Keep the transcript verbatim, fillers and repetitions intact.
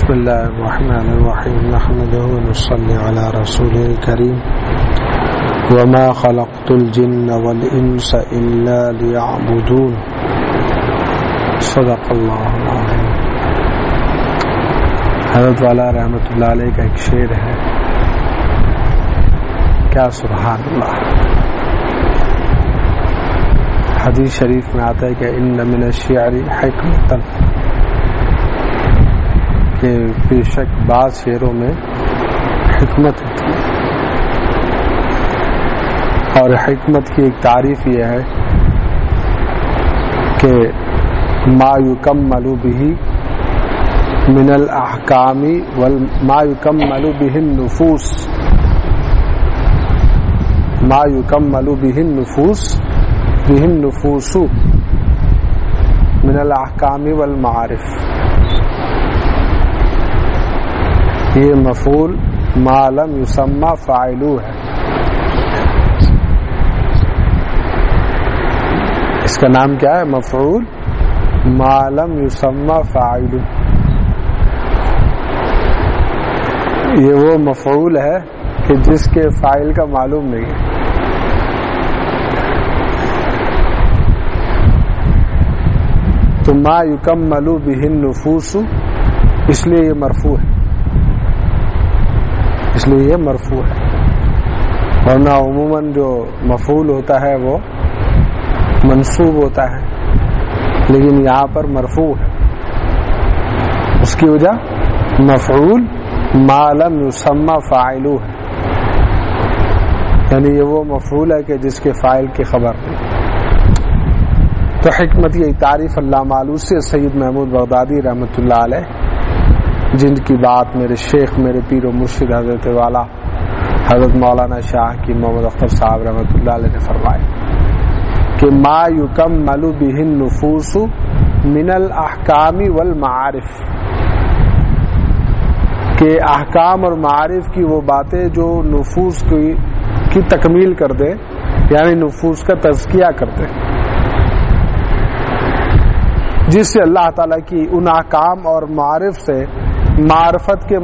بسم اللہ الرحمن الرحیم نحمده ونصلی علی رسوله الکریم وما خلقت الجن والانس الا ليعبدون صدق اللہ العظیم۔ حضرت والا رحمۃ اللہ علیہ کا ایک شعر ہے، کیا سبحان اللہ۔ حدیث شریف میں آتا ہے کہ ان من الشعر حکمۃ، کہ بے شک بعض شعروں میں حکمت ہوتی ہے، اور حکمت کی ایک تعریف یہ ہے کہ ما یکمل به من الاحکام وما یکمل به النفوس ما یکمل به النفوس به النفوس من الاحکام والمعارف۔ یہ مفعول ما لم یسمى فاعلہ ہے، اس کا نام کیا ہے؟ مفعول ما لم یسمى فاعلہ۔ یہ وہ مفعول ہے کہ جس کے فاعل کا معلوم نہیں ہے۔ تو ما یکمل به النفوس، اس لیے یہ مرفوع ہے، اس لیے یہ مرفوع ہے، ورنہ عموماً جو مفعول ہوتا ہے وہ منصوب ہوتا ہے، لیکن یہاں پر مرفوع ہے۔ اس کی وجہ مفعول ما لم یسمى فاعلہ ہے، یعنی یہ وہ مفعول ہے کہ جس کے فاعل کی خبر نہیں۔ تو حکمت یہ تعریف علامہ آلوسی سید محمود بغدادی رحمۃ اللہ علیہ، جن کی بات میرے شیخ میرے پیر و مرشد حضرت والا حضرت مولانا شاہ کی محمد اختر صاحب رحمۃ اللہ علیہ نے فرمایا کہ ما یکمل به النفوس من الاحکام والمعارف، کہ احکام اور معارف کی وہ باتیں جو نفوس کی کی تکمیل کر دے، یعنی نفوس کا تزکیہ کر دے، جس سے اللہ تعالیٰ کی ان احکام اور معارف سے معرفت کے